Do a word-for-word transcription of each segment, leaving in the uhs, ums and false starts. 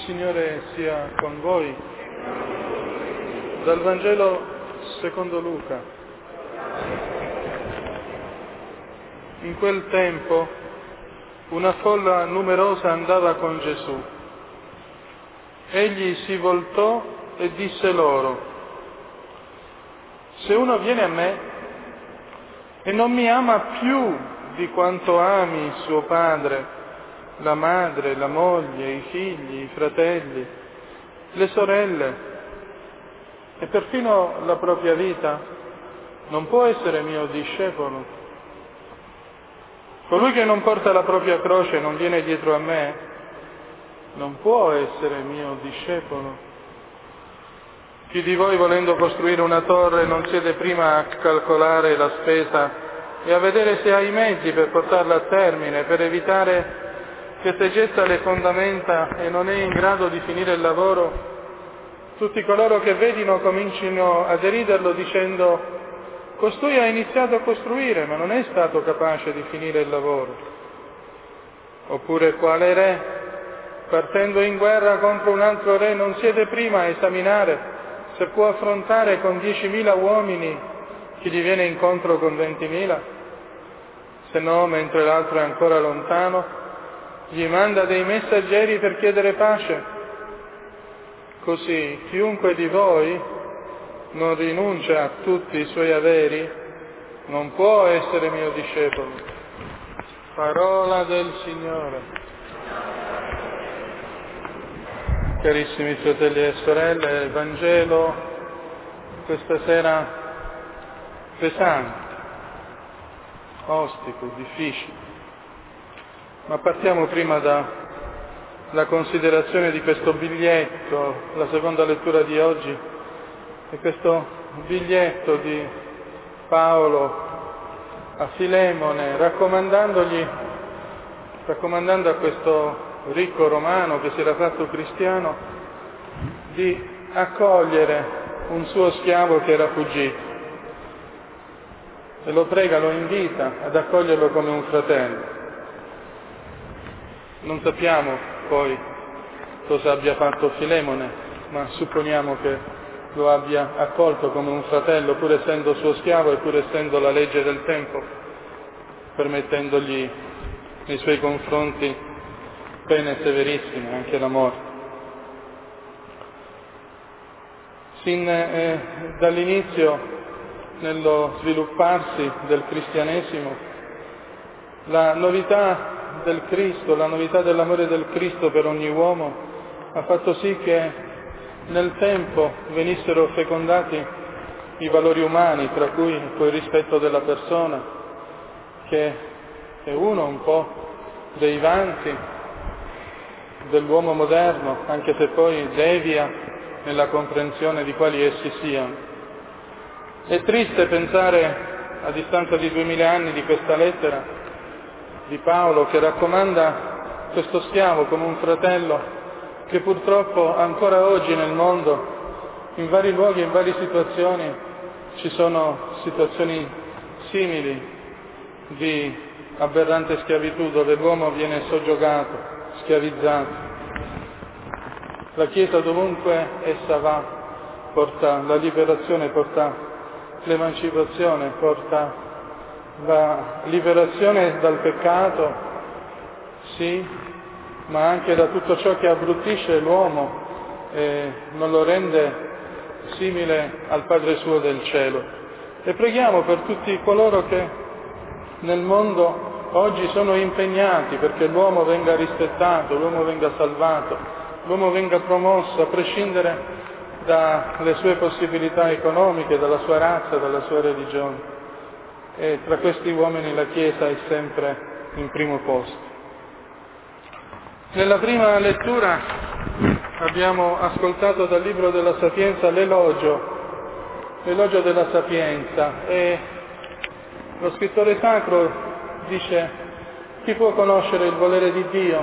Signore sia con voi. Dal Vangelo secondo Luca. In quel tempo una folla numerosa andava con Gesù. Egli si voltò e disse loro: se uno viene a me e non mi ama più di quanto ami suo padre, la madre, la moglie, i figli, i fratelli, le sorelle e perfino la propria vita, non può essere mio discepolo. Colui che non porta la propria croce e non viene dietro a me, non può essere mio discepolo. Chi di voi, volendo costruire una torre, non siede prima a calcolare la spesa e a vedere se ha i mezzi per portarla a termine, per evitare che se getta le fondamenta e non è in grado di finire il lavoro, tutti coloro che vedono comincino a deriderlo dicendo: costui ha iniziato a costruire ma non è stato capace di finire il lavoro. Oppure quale re, partendo in guerra contro un altro re, non siede prima a esaminare se può affrontare con diecimila uomini chi gli viene incontro con ventimila? Se no, mentre l'altro è ancora lontano, gli manda dei messaggeri per chiedere pace. Così chiunque di voi non rinuncia a tutti i suoi averi non può essere mio discepolo. Parola del Signore. Carissimi fratelli e sorelle, il Vangelo questa sera pesante, ostico, difficile. Ma partiamo prima dalla considerazione di questo biglietto, la seconda lettura di oggi, è questo biglietto di Paolo a Filemone, raccomandandogli, raccomandando a questo ricco romano che si era fatto cristiano di accogliere un suo schiavo che era fuggito. E lo prega, lo invita ad accoglierlo come un fratello. Non sappiamo poi cosa abbia fatto Filemone, ma supponiamo che lo abbia accolto come un fratello, pur essendo suo schiavo e pur essendo la legge del tempo, permettendogli nei suoi confronti pene severissime, anche la morte. Sin eh, dall'inizio, nello svilupparsi del cristianesimo, la novità del Cristo, la novità dell'amore del Cristo per ogni uomo ha fatto sì che nel tempo venissero fecondati i valori umani, tra cui il rispetto della persona, che è uno un po' dei vanti dell'uomo moderno, anche se poi devia nella comprensione di quali essi siano. È triste pensare, a distanza di duemila anni di questa lettera di Paolo, che raccomanda questo schiavo come un fratello, che purtroppo ancora oggi nel mondo, in vari luoghi, in varie situazioni, ci sono situazioni simili di aberrante schiavitù, dove l'uomo viene soggiogato, schiavizzato. La Chiesa, dovunque essa va, porta la liberazione, porta l'emancipazione, porta la liberazione dal peccato, sì, ma anche da tutto ciò che abbruttisce l'uomo e non lo rende simile al Padre suo del cielo. E preghiamo per tutti coloro che nel mondo oggi sono impegnati perché l'uomo venga rispettato, l'uomo venga salvato, l'uomo venga promosso a prescindere dalle sue possibilità economiche, dalla sua razza, dalla sua religione. E tra questi uomini la Chiesa è sempre in primo posto. Nella prima lettura abbiamo ascoltato dal Libro della Sapienza l'elogio, l'elogio della sapienza, e lo scrittore sacro dice: chi può conoscere il volere di Dio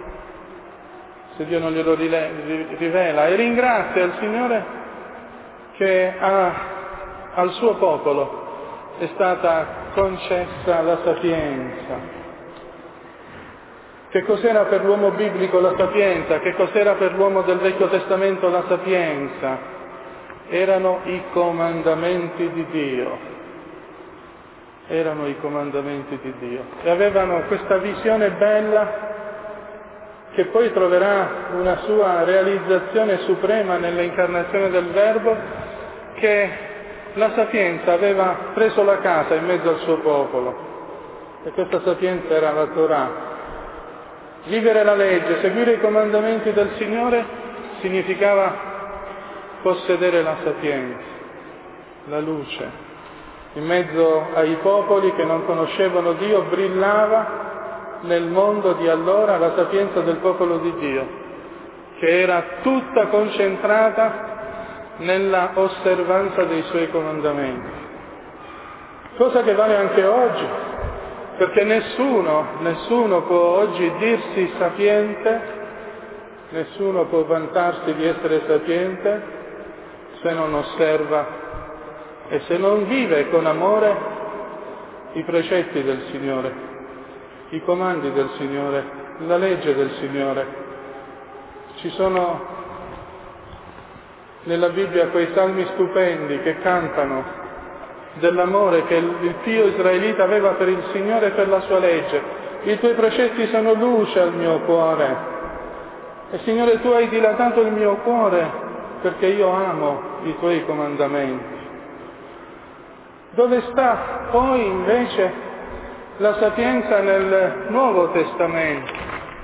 se Dio non glielo rivela? E ringrazia il Signore che ha, al suo popolo è stata concessa la sapienza. Che cos'era per l'uomo biblico la sapienza? Che cos'era per l'uomo del Vecchio Testamento la sapienza? Erano i comandamenti di Dio. Erano i comandamenti di Dio. E avevano questa visione bella che poi troverà una sua realizzazione suprema nell'incarnazione del Verbo, che la sapienza aveva preso la casa in mezzo al suo popolo. E questa sapienza era la Torah. Vivere la legge, seguire i comandamenti del Signore significava possedere la sapienza, la luce. In mezzo ai popoli che non conoscevano Dio brillava nel mondo di allora la sapienza del popolo di Dio, che era tutta concentrata nella osservanza dei Suoi comandamenti. Cosa che vale anche oggi, perché nessuno, nessuno può oggi dirsi sapiente, nessuno può vantarsi di essere sapiente se non osserva e se non vive con amore i precetti del Signore, i comandi del Signore, la legge del Signore. Ci sono nella Bibbia quei salmi stupendi che cantano dell'amore che il Dio israelita aveva per il Signore e per la sua legge. I tuoi precetti sono luce al mio cuore. E Signore, tu hai dilatato il mio cuore perché io amo i tuoi comandamenti. Dove sta poi invece la sapienza nel Nuovo Testamento?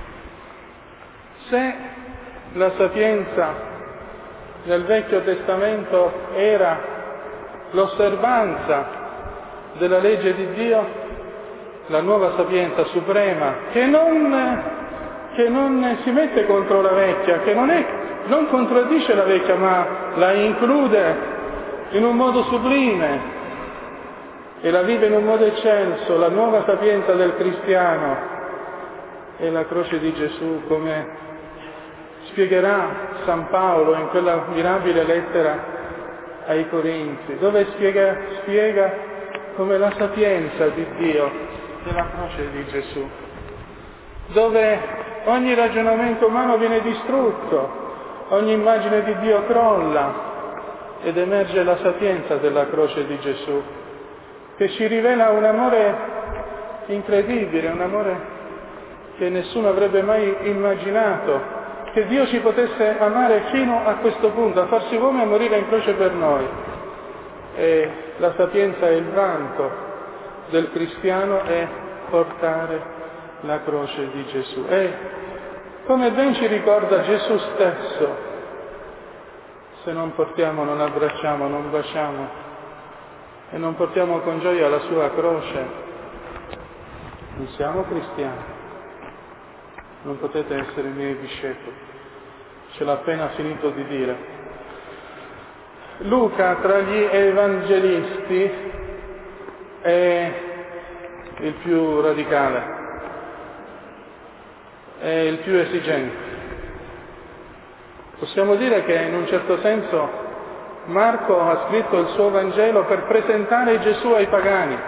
Se la sapienza nel Vecchio Testamento era l'osservanza della legge di Dio, la nuova sapienza suprema, che non, che non si mette contro la vecchia, che non, è, non contraddice la vecchia, ma la include in un modo sublime e la vive in un modo eccelso. La nuova sapienza del cristiano è la croce di Gesù, come spiegherà San Paolo in quella mirabile lettera ai Corinzi, dove spiega, spiega come la sapienza di Dio è la croce di Gesù, dove ogni ragionamento umano viene distrutto, ogni immagine di Dio crolla ed emerge la sapienza della croce di Gesù, che ci rivela un amore incredibile, un amore che nessuno avrebbe mai immaginato, che Dio ci potesse amare fino a questo punto, a farsi uomo e a morire in croce per noi. E la sapienza e il vanto del cristiano è portare la croce di Gesù. E come ben ci ricorda Gesù stesso, se non portiamo, non abbracciamo, non baciamo e non portiamo con gioia la sua croce, non siamo cristiani. Non potete essere i miei discepoli. Ce l'ha appena finito di dire. Luca, tra gli evangelisti, è il più radicale, è il più esigente. Possiamo dire che in un certo senso Marco ha scritto il suo Vangelo per presentare Gesù ai pagani.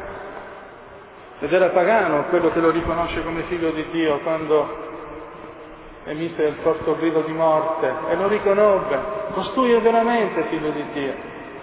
Ed era pagano quello che lo riconosce come figlio di Dio quando emise il forte grido di morte e lo riconobbe. Costui è veramente figlio di Dio.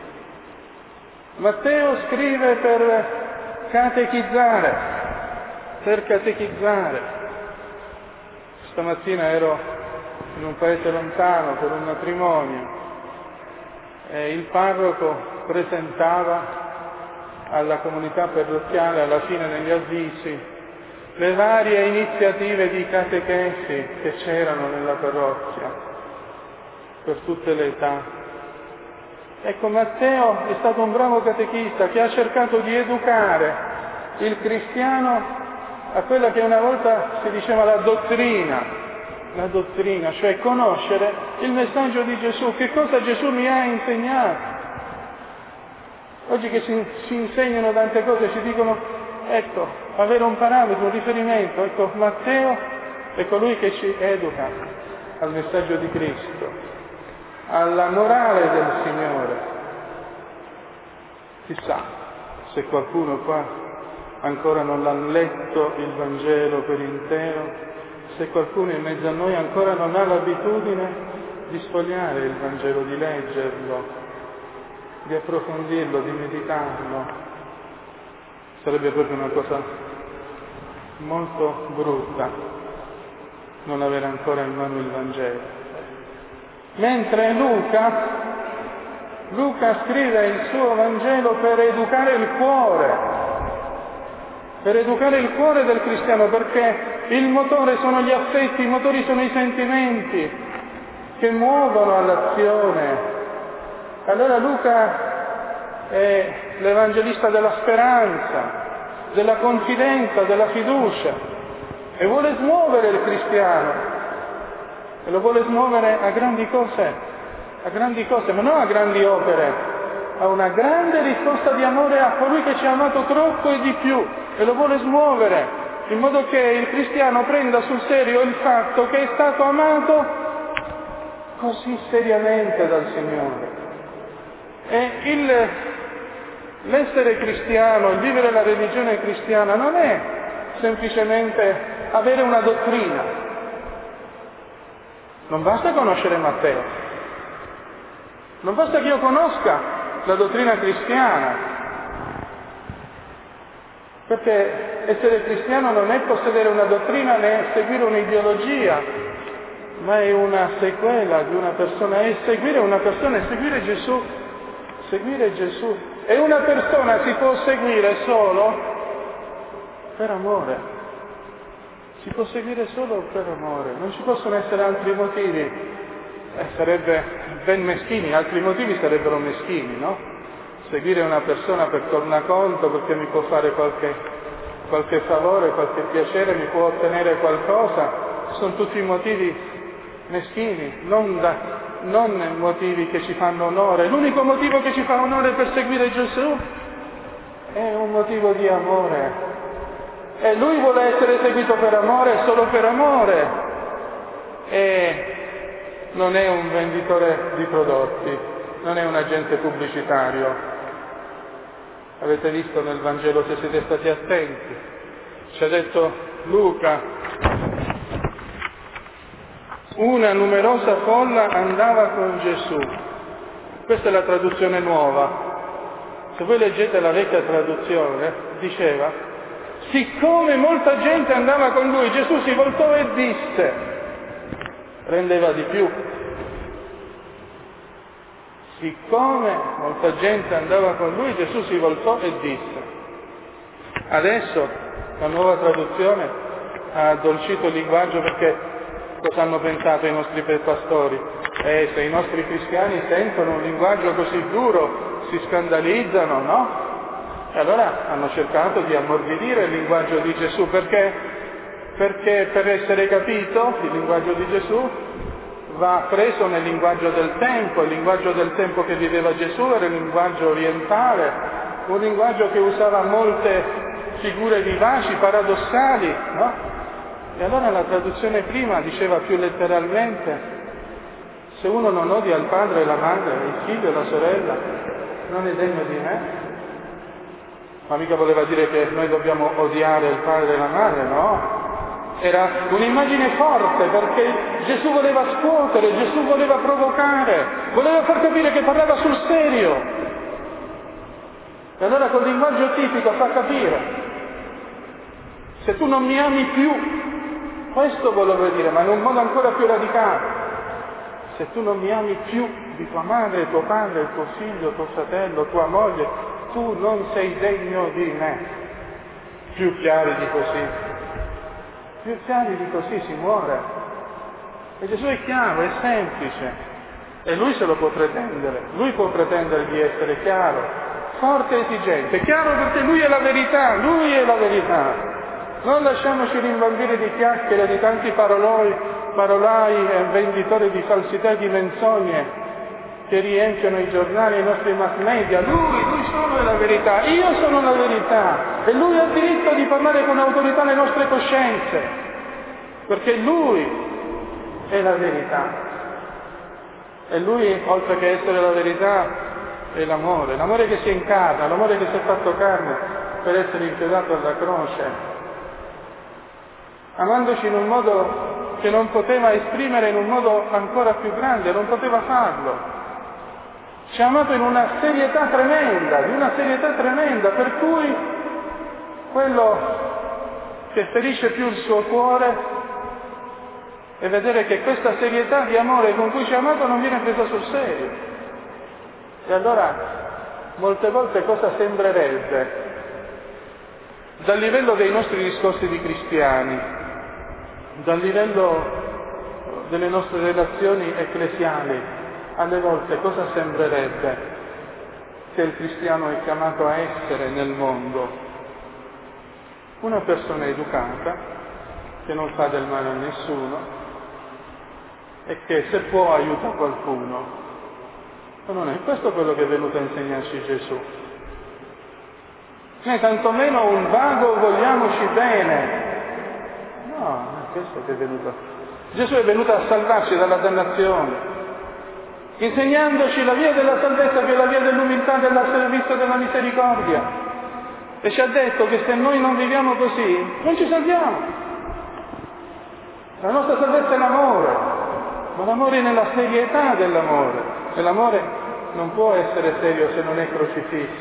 Matteo scrive per catechizzare, per catechizzare. Stamattina ero in un paese lontano per un matrimonio e il parroco presentava alla comunità parrocchiale, alla fine negli avvisi, le varie iniziative di catechesi che c'erano nella parrocchia per tutte le età. Ecco, Matteo è stato un bravo catechista che ha cercato di educare il cristiano a quella che una volta si diceva la dottrina, la dottrina, cioè conoscere il messaggio di Gesù, che cosa Gesù mi ha insegnato. Oggi che si, si insegnano tante cose, ci dicono, ecco, avere un parametro, un riferimento. Ecco, Matteo è colui che ci educa al messaggio di Cristo, alla morale del Signore. Chissà se qualcuno qua ancora non l'ha letto il Vangelo per intero, se qualcuno in mezzo a noi ancora non ha l'abitudine di sfogliare il Vangelo, di leggerlo, di approfondirlo, di meditarlo, sarebbe proprio una cosa molto brutta non avere ancora in mano il Vangelo. Mentre Luca, Luca scrive il suo Vangelo per educare il cuore, per educare il cuore del cristiano, perché il motore sono gli affetti, i motori sono i sentimenti che muovono all'azione. Allora Luca è l'evangelista della speranza, della confidenza, della fiducia, e vuole smuovere il cristiano, e lo vuole smuovere a grandi cose, a grandi cose, ma non a grandi opere, a una grande risposta di amore a colui che ci ha amato troppo e di più, e lo vuole smuovere in modo che il cristiano prenda sul serio il fatto che è stato amato così seriamente dal Signore. E il, l'essere cristiano, il vivere la religione cristiana non è semplicemente avere una dottrina. Non basta conoscere Matteo, non basta che io conosca la dottrina cristiana, perché essere cristiano non è possedere una dottrina né seguire un'ideologia, ma è una sequela di una persona, è seguire una persona, è seguire Gesù, seguire Gesù. E una persona si può seguire solo per amore, si può seguire solo per amore, non ci possono essere altri motivi, eh, sarebbe ben meschini, altri motivi sarebbero meschini, no? Seguire una persona per tornaconto, perché mi può fare qualche, qualche favore, qualche piacere, mi può ottenere qualcosa, sono tutti motivi meschini, non, da, non motivi che ci fanno onore. L'unico motivo che ci fa onore per seguire Gesù è un motivo di amore, e Lui vuole essere seguito per amore, solo per amore, e non è un venditore di prodotti, non è un agente pubblicitario. Avete visto nel Vangelo, se siete stati attenti, ci ha detto Luca, una numerosa folla andava con Gesù. Questa è la traduzione nuova. Se voi leggete la vecchia traduzione, diceva, siccome molta gente andava con lui, Gesù si voltò e disse, rendeva di più. Siccome molta gente andava con lui, Gesù si voltò e disse. Adesso la nuova traduzione ha addolcito il linguaggio, perché cosa hanno pensato i nostri pastori? Eh, se i nostri cristiani sentono un linguaggio così duro si scandalizzano, no? E allora hanno cercato di ammorbidire il linguaggio di Gesù, perché? Perché per essere capito il linguaggio di Gesù va preso nel linguaggio del tempo. Il linguaggio del tempo che viveva Gesù era il linguaggio orientale, un linguaggio che usava molte figure vivaci, paradossali, no? E allora la traduzione prima diceva più letteralmente, se uno non odia il padre e la madre, il figlio e la sorella, non è degno di me. Ma mica voleva dire che noi dobbiamo odiare il padre e la madre, no? Era un'immagine forte, perché Gesù voleva scuotere, Gesù voleva provocare, voleva far capire che parlava sul serio. E allora col linguaggio tipico fa capire, se tu non mi ami più, questo voleva dire, ma in un modo ancora più radicale, se tu non mi ami più di tua madre, tuo padre, tuo figlio, tuo fratello, tua moglie, tu non sei degno di me. Più chiari di così. Più chiari di così si muore. E Gesù è chiaro, è semplice, e Lui se lo può pretendere, Lui può pretendere di essere chiaro, forte e esigente, chiaro perché Lui è la verità, Lui è la verità. Non lasciamoci rimbambire di chiacchiere di tanti paroloi, parolai e venditori di falsità e di menzogne che riempiono i giornali e i nostri mass media. Lui, Lui solo è la verità, io sono la verità, e Lui ha il diritto di parlare con autorità alle nostre coscienze, perché Lui è la verità. E Lui, oltre che essere la verità, è l'amore, l'amore che si incarna, l'amore che si è fatto carne. per essere inchiodato alla croce, amandoci in un modo che non poteva esprimere in un modo ancora più grande, non poteva farlo. Ci ha amato in una serietà tremenda, di una serietà tremenda, per cui quello che ferisce più il suo cuore è vedere che questa serietà di amore con cui ci ha amato non viene presa sul serio. E allora, molte volte cosa sembrerebbe? Dal livello dei nostri discorsi di cristiani, dal livello delle nostre relazioni ecclesiali, alle volte cosa sembrerebbe che il cristiano è chiamato a essere nel mondo? Una persona educata, che non fa del male a nessuno e che se può aiuta qualcuno. Ma non è questo quello che è venuto a insegnarci Gesù. Né tantomeno un vago vogliamoci bene. No, non è questo che è venuto. Gesù è venuto a salvarci dalla dannazione, insegnandoci la via della salvezza, che è la via dell'umiltà, del servizio e della misericordia. E ci ha detto che se noi non viviamo così, non ci salviamo. La nostra salvezza è l'amore, ma l'amore nella serietà dell'amore. E l'amore non può essere serio se non è crocifisso,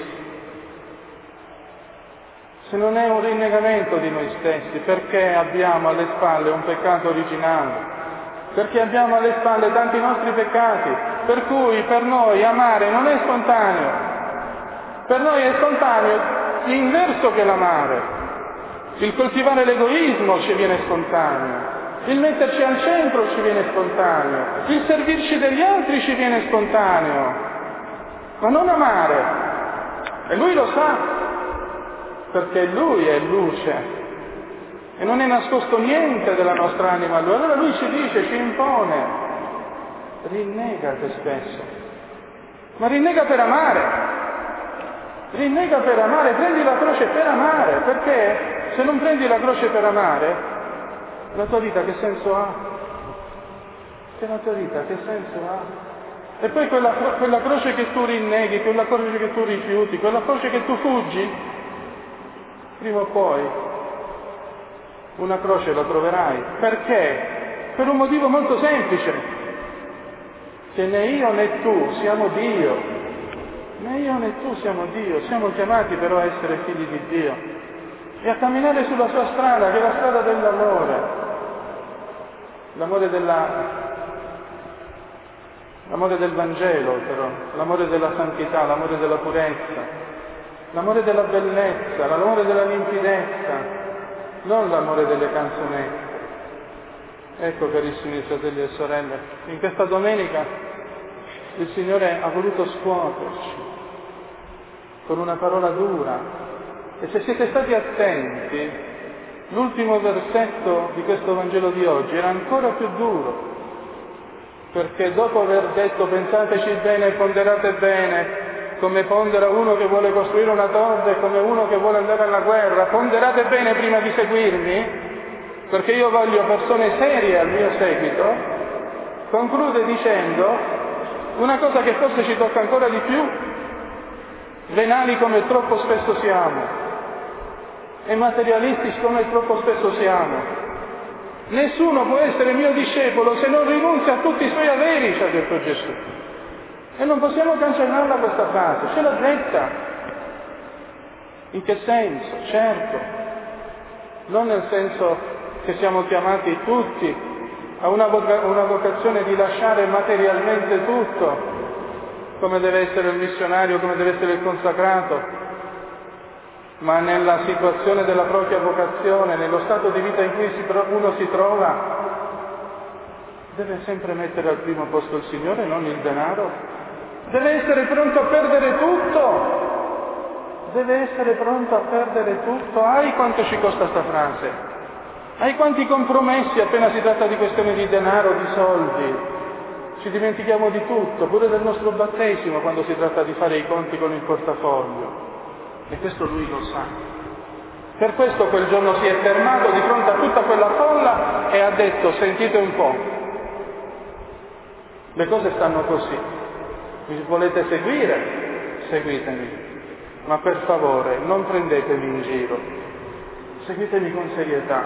se non è un rinnegamento di noi stessi, perché abbiamo alle spalle un peccato originale, perché abbiamo alle spalle tanti nostri peccati, per cui per noi amare non è spontaneo. Per noi è spontaneo l'inverso che l'amare. Il coltivare l'egoismo ci viene spontaneo, il metterci al centro ci viene spontaneo, il servirci degli altri ci viene spontaneo, ma non amare. E lui lo sa, perché lui è luce e non è nascosto niente della nostra anima a lui. Allora lui ci dice, ci impone, rinnega te stesso, ma rinnega per amare, rinnega per amare, prendi la croce per amare, perché se non prendi la croce per amare, la tua vita che senso ha? Che la tua vita che senso ha? E poi quella, quella croce che tu rinneghi, quella croce che tu rifiuti, quella croce che tu fuggi, prima o poi una croce la troverai. Perché? Per un motivo molto semplice, che né io né tu siamo Dio, né io né tu siamo Dio, siamo chiamati però a essere figli di Dio e a camminare sulla sua strada, che è la strada dell'amore, l'amore della, l'amore del Vangelo però, l'amore della santità, l'amore della purezza, l'amore della bellezza, l'amore della limpidezza, non l'amore delle canzonette. Ecco, carissimi fratelli e sorelle, in questa domenica il Signore ha voluto scuoterci con una parola dura, e se siete stati attenti, l'ultimo versetto di questo Vangelo di oggi era ancora più duro, perché dopo aver detto pensateci bene e ponderate bene, come pondera uno che vuole costruire una torre, come uno che vuole andare alla guerra, ponderate bene prima di seguirmi, perché io voglio persone serie al mio seguito, conclude dicendo una cosa che forse ci tocca ancora di più, venali come troppo spesso siamo, e materialistici come troppo spesso siamo. Nessuno può essere mio discepolo se non rinunzia a tutti i suoi averi, ci ha detto Gesù. E non possiamo cancellarla questa frase, ce l'ha detta. In che senso? Certo, non nel senso che siamo chiamati tutti a una, voca- una vocazione di lasciare materialmente tutto, come deve essere il missionario, come deve essere il consacrato, ma nella situazione della propria vocazione, nello stato di vita in cui si tro- uno si trova, deve sempre mettere al primo posto il Signore, non il denaro. Deve essere pronto a perdere tutto, deve essere pronto a perdere tutto. Ai quanto ci costa sta frase? Ai quanti compromessi appena si tratta di questioni di denaro, di soldi? Ci dimentichiamo di tutto, pure del nostro battesimo quando si tratta di fare i conti con il portafoglio. E questo lui lo sa. Per questo quel giorno si è fermato di fronte a tutta quella folla e ha detto: sentite un po', le cose stanno così, mi volete seguire? Seguitemi, ma per favore non prendetemi in giro, seguitemi con serietà,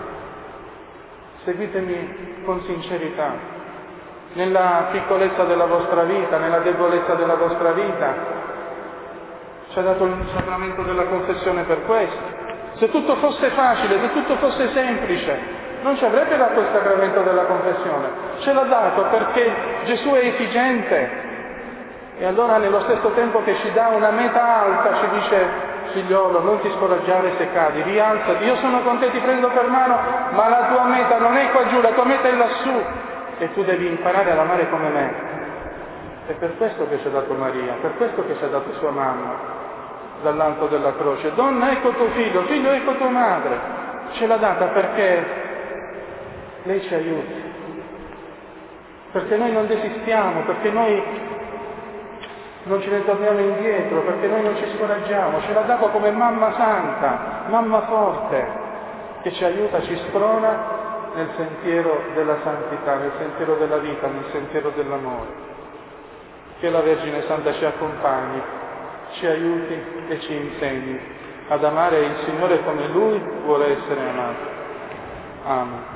seguitemi con sincerità, nella piccolezza della vostra vita, nella debolezza della vostra vita. Ci ha dato il sacramento della confessione per questo. Se tutto fosse facile, se tutto fosse semplice, non ci avrebbe dato il sacramento della confessione. Ce l'ha dato perché Gesù è esigente. E allora nello stesso tempo che ci dà una meta alta, ci dice: figliolo, non ti scoraggiare se cadi, rialzati, io sono con te, ti prendo per mano, ma la tua meta non è qua giù, la tua meta è lassù, e tu devi imparare ad amare come me. È per questo che ci ha dato Maria, per questo che ci ha dato sua mamma, dall'alto della croce. Donna, ecco tuo figlio, figlio, ecco tua madre. Ce l'ha data perché lei ci aiuti, perché noi non desistiamo, perché noi non ci ne torniamo indietro, perché noi non ci scoraggiamo. Ce l'ha dato come mamma santa, mamma forte, che ci aiuta, ci sprona nel sentiero della santità, nel sentiero della vita, nel sentiero dell'amore. Che la Vergine Santa ci accompagni, ci aiuti e ci insegni ad amare il Signore come Lui vuole essere amato. Amen.